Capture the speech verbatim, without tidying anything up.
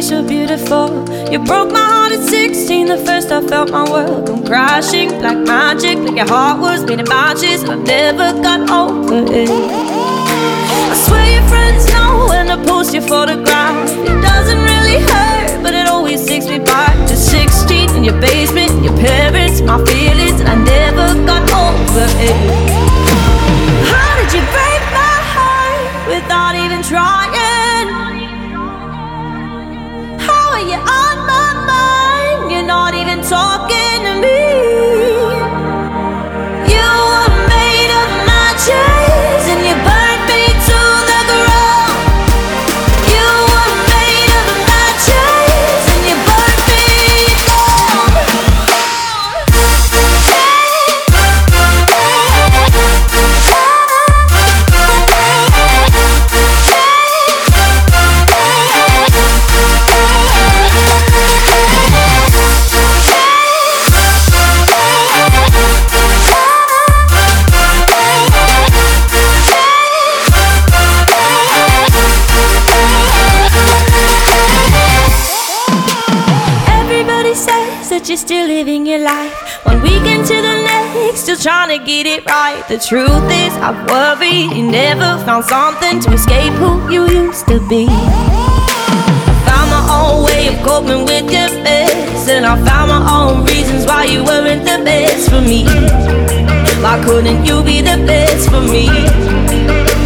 so beautiful. You broke my heart at sixteen, the first I felt my world come crashing. Like magic, like your heart was made of matches, and I never got over it. I swear your friends know when I post your photograph. It doesn't really hurt, but it always takes me back to sixteen. In your basement, your parents, my feelings, and I never got over it. How did you break my heart without even trying? How are you on my mind? You're not even talking to me. You were made of matches and you burned me to the ground. You were made of matches and you burned me down. That you're still living your life, one weekend to the next, still trying to get it right. The truth is, I've worried you never found something to escape who you used to be. I found my own way of coping with your mess, and I found my own reasons why you weren't the best for me. Why couldn't you be the best for me?